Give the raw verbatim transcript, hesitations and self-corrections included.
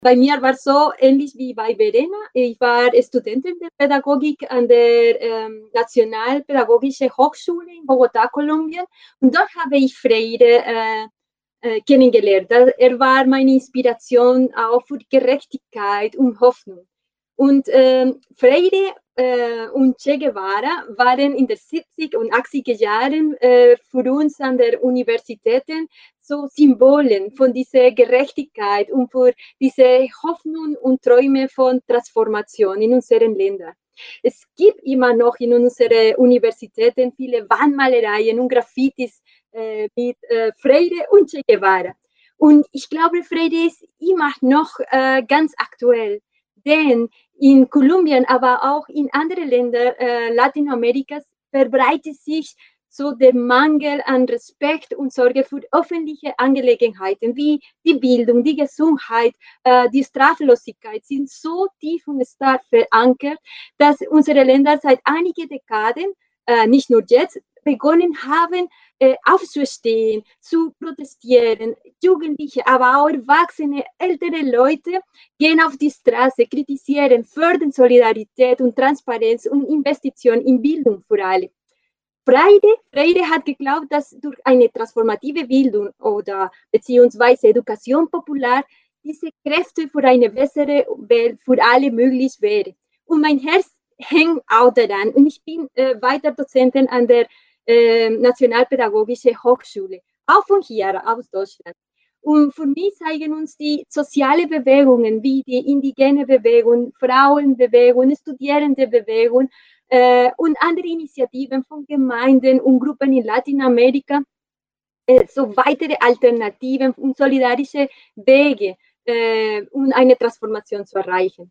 bei mir war es so ähnlich wie bei Verena. Ich war Studentin der Pädagogik an der ähm, Nationalpädagogischen Hochschule in Bogotá, Kolumbien. Und dort habe ich Freire äh, äh, kennengelernt. Er war meine Inspiration auch für Gerechtigkeit und Hoffnung. Und ähm, Freire äh, und Che Guevara waren in den siebziger und achtziger Jahren äh, für uns an der Universitäten so Symbolen von dieser Gerechtigkeit und für diese Hoffnung und Träume von Transformation in unseren Ländern. Es gibt immer noch in unseren Universitäten viele Wandmalereien und Graffitis äh, mit äh, Freire und Che Guevara. Und ich glaube, Freire ist immer noch äh, ganz aktuell, denn in Kolumbien, aber auch in anderen Ländern äh, Lateinamerikas verbreitet sich so der Mangel an Respekt und Sorge für öffentliche Angelegenheiten wie die Bildung, die Gesundheit, äh, die Straflosigkeit sind so tief und stark verankert, dass unsere Länder seit einigen Dekaden, äh, nicht nur jetzt, begonnen haben, äh, aufzustehen, zu protestieren. Jugendliche, aber auch Erwachsene, ältere Leute gehen auf die Straße, kritisieren, fördern Solidarität und Transparenz und Investition in Bildung für alle. Freire, Freire hat geglaubt, dass durch eine transformative Bildung oder beziehungsweise Education popular diese Kräfte für eine bessere Welt für alle möglich wäre. Und mein Herz hängt auch daran. Und ich bin äh, weiter Dozentin an der äh, Nationalpädagogischen Hochschule, auch von hier aus Deutschland. Und für mich zeigen uns die sozialen Bewegungen wie die indigene Bewegung, Frauenbewegung, Studierendenbewegung, äh, und andere Initiativen von Gemeinden und Gruppen in Lateinamerika, äh, so weitere Alternativen und solidarische Wege, äh, um eine Transformation zu erreichen.